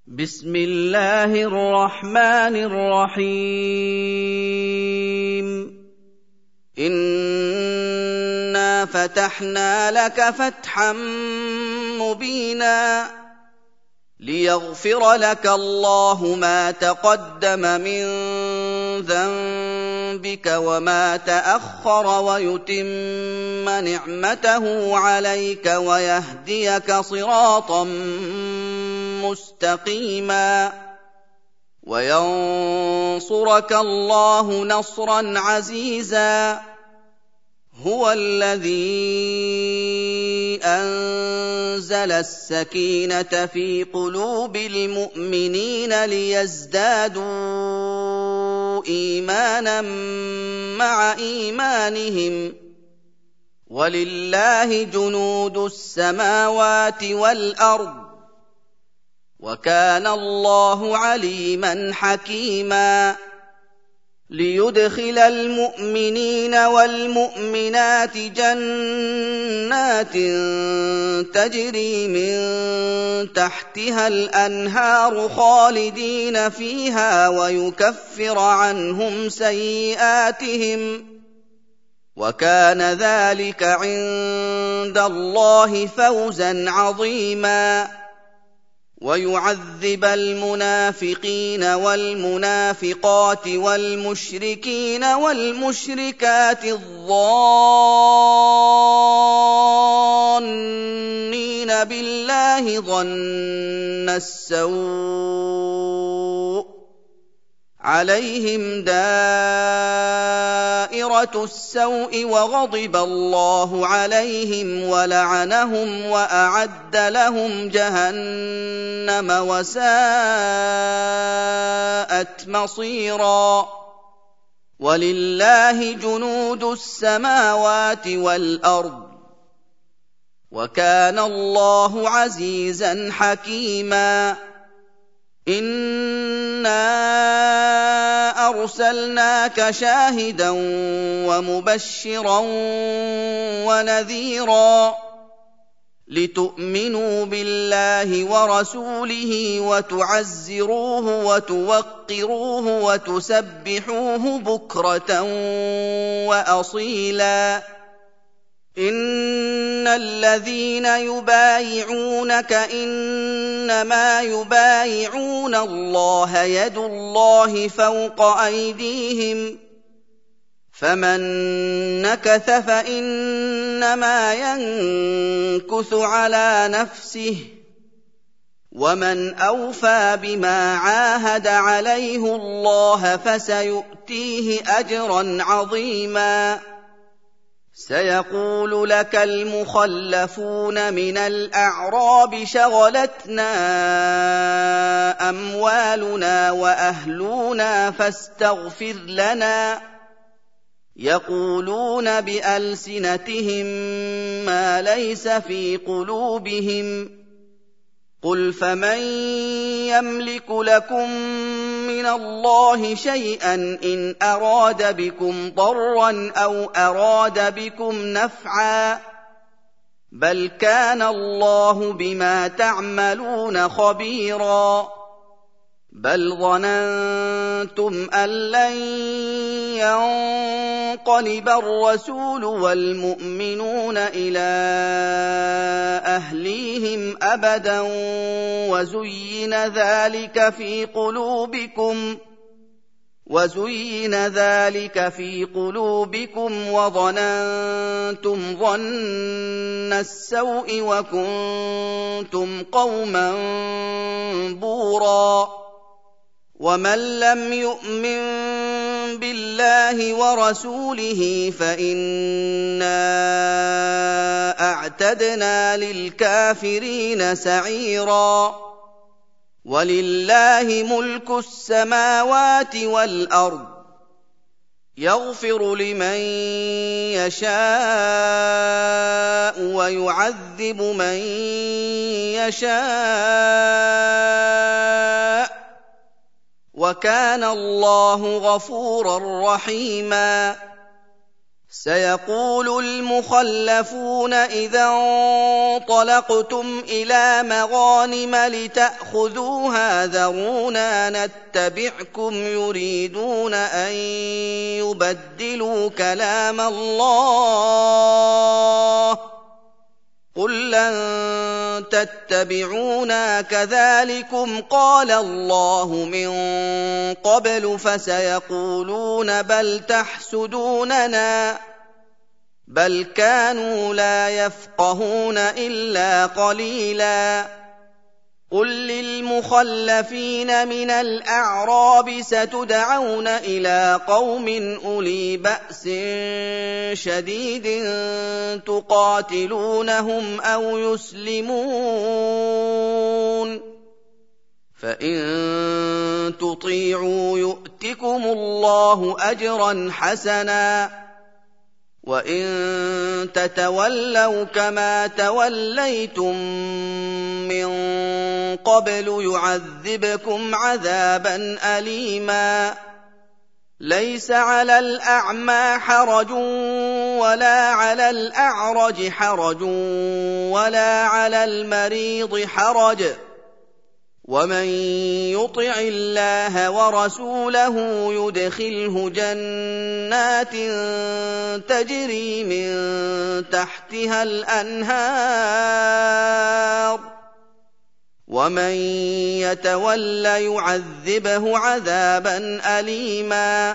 بسم الله الرحمن الرحيم إنا فتحنا لك فتحا مبينا ليغفر لك الله ما تقدم من ذنبك وما تأخر ويتم نعمته عليك ويهديك صراطا مستقيما وينصرك الله نصرا عزيزا هو الذي أنزل السكينة في قلوب المؤمنين ليزدادوا إيمانا مع إيمانهم ولله جنود السماوات والأرض وكان الله عليما حكيما ليدخل المؤمنين والمؤمنات جنات تجري من تحتها الأنهار خالدين فيها ويكفر عنهم سيئاتهم وكان ذلك عند الله فوزا عظيما ويعذب المنافقين والمنافقات والمشركين والمشركات الظانين بالله ظن السوء عليهم دائرة السوء وغضب الله عليهم ولعنهم وأعد لهم جهنم وساءت مصيرا ولله جنود السماوات والأرض وكان الله عزيزا حكيما إنا أرسلناك شاهدا ومبشرا ونذيرا لتؤمنوا بالله ورسوله وتعزروه وتوقروه وتسبحوه بكرة وأصيلا إن الذين يبايعونك إنما يبايعون الله يد الله فوق أيديهم فمن نكث فإنما ينكث على نفسه ومن أوفى بما عاهد عليه الله فسيؤتيه أجرا عظيما سيقول لك المخلفون من الأعراب شغلتنا أموالنا وأهلنا فاستغفر لنا يقولون بألسنتهم ما ليس في قلوبهم قل فمن يملك لكم من الله شيئا إن أراد بكم ضرا أو أراد بكم نفعا بل كان الله بما تعملون خبيرا بل ظننتم أن لن ينقلب الرسول والمؤمنون إلى أهليهم أبدا وزين ذلك في قلوبكم وظننتم ظن السوء وكنتم قوما بورا ومن لم يؤمن بالله ورسوله فإنا أعتدنا للكافرين سعيرا ولله ملك السماوات والأرض يغفر لمن يشاء ويعذب من يشاء وكان الله غفورا رحيما سيقول المخلفون إذا انطلقتم إلى مغانم لتأخذوها ذرونا نتبعكم يريدون أن يبدلوا كلام الله قل لن تتبعونا كذلكم قال الله من قبل فسيقولون بل تحسدوننا بل كانوا لا يفقهون إلا قليلا قل للمخلفين من الأعراب ستدعون إلى قوم أولي بأس شديد تقاتلونهم أو يسلمون فإن تطيعوا يؤتكم الله أجرا حسنا وإن تتولوا كما توليتم من قبل يعذبكم عذابا أليما ليس على الأعمى حرج ولا على الأعرج حرج ولا على المريض حرج ومن يطع الله ورسوله يدخله جنات تجري من تحتها الأنهار ومن يتول يعذبه عذابا أليما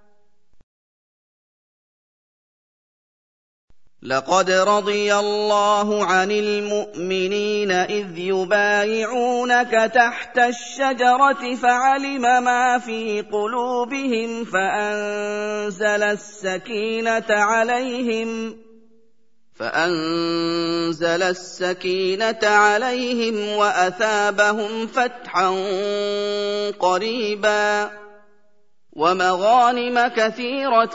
لقد رضي الله عن المؤمنين إذ يبايعونك تحت الشجرة فعلم ما في قلوبهم فأنزل السكينة عليهم وأثابهم فتحا قريبا ومغانم كثيرة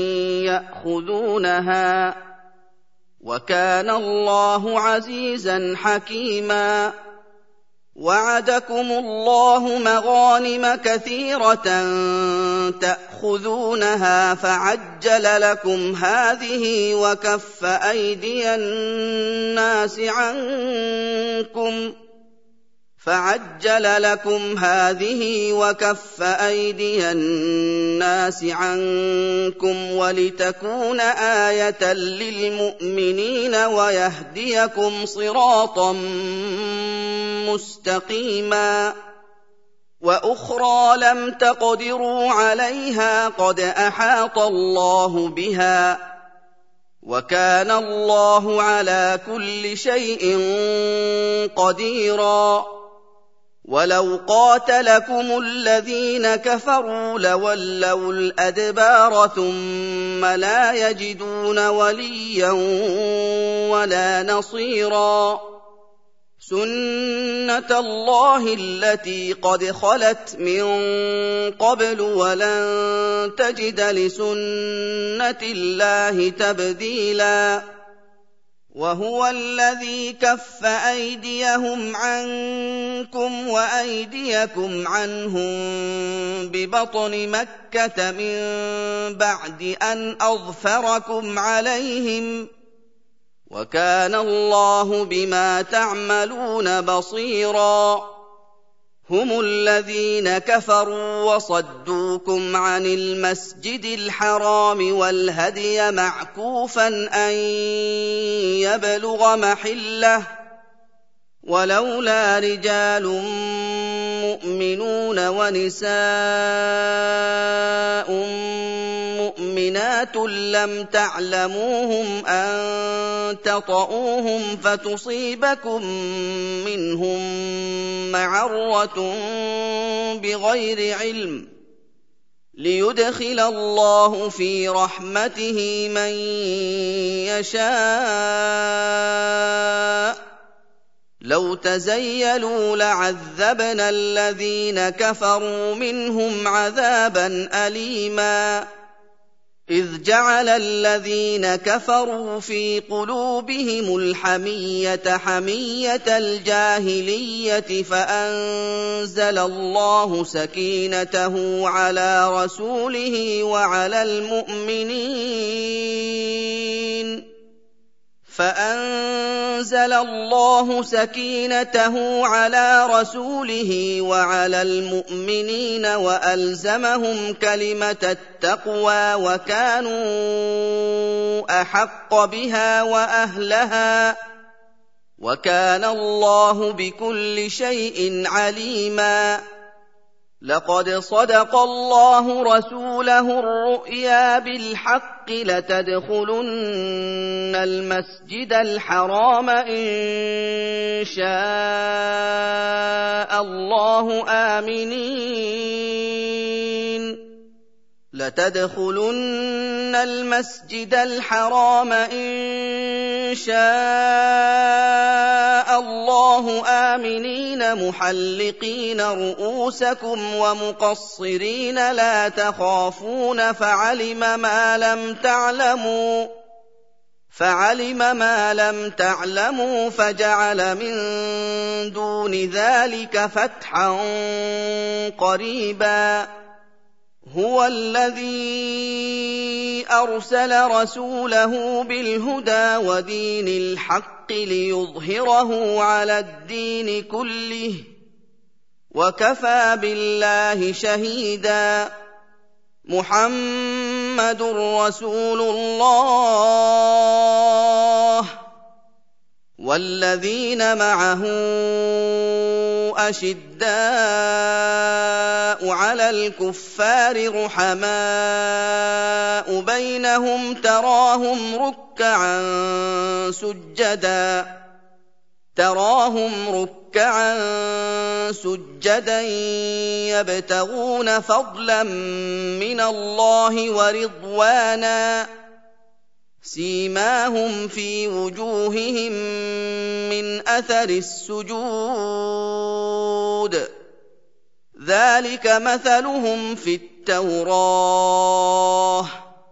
يأخذونها وكان الله عزيزا حكيما وعدكم الله مغانم كثيرة تأخذونها فعجل لكم هذه وكف أيدي الناس عنكم ولتكون آية للمؤمنين ويهديكم صراطا مستقيما وأخرى لم تقدروا عليها قد أحاط الله بها وكان الله على كل شيء قديرا ولو قاتلكم الذين كفروا لولوا الأدبار ثم لا يجدون وليا ولا نصيرا سنة الله التي قد خلت من قبل ولن تجد لسنة الله تبديلا وهو الذي كف أيديهم عنكم وأيديكم عنهم ببطن مكة من بعد أن أظفركم عليهم وكان الله بما تعملون بصيرا هم الذين كفروا وصدوكم عن المسجد الحرام والهدي معكوفا أن يبلغ محله ولولا رجال مؤمنون ونساء مؤمنات لم تعلموهم أن تطؤوهم فتصيبكم منهم معرة بغير علم ليدخل الله في رحمته من يشاء لو تزيلوا لعذبنا الذين كفروا منهم عذابا أليما إذ جعل الذين كفروا في قلوبهم الحمية حمية الجاهلية فأنزل الله سكينته على رسوله وعلى المؤمنين وألزمهم كلمة التقوى وكانوا أحق بها وأهلها وكان الله بكل شيء عليما لقد صدق الله رسوله الرؤيا بالحق لتدخلن المسجد الحرام إن شاء الله آمنين محلقين رؤوسكم ومقصرين لا تخافون فعلم ما لم تعلموا فجعل من دون ذلك فتحا قريبا هو الذي أرسل رسوله بالهدى ودين الحق ليظهره على الدين كله وكفى بالله شهيدا محمد رسول الله والذين معه أشداء على الكفار رحماء بينهم تراهم ركعا سجدا يبتغون فضلا من الله ورضوانا سيماهم في وجوههم من أثر السجود ذلك مثلهم في التوراة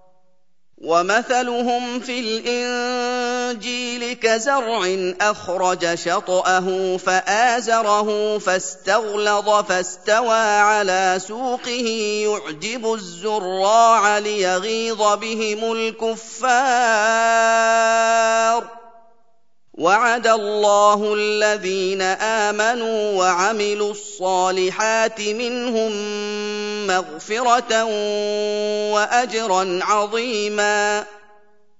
ومثلهم في الإنجيل كزرع أخرج شطأه فآزره فاستغلظ فاستوى على سوقه يعجب الزراع ليغيظ بهم الكفار وعد الله الذين آمنوا وعملوا الصالحات منهم مغفرة وأجرا عظيما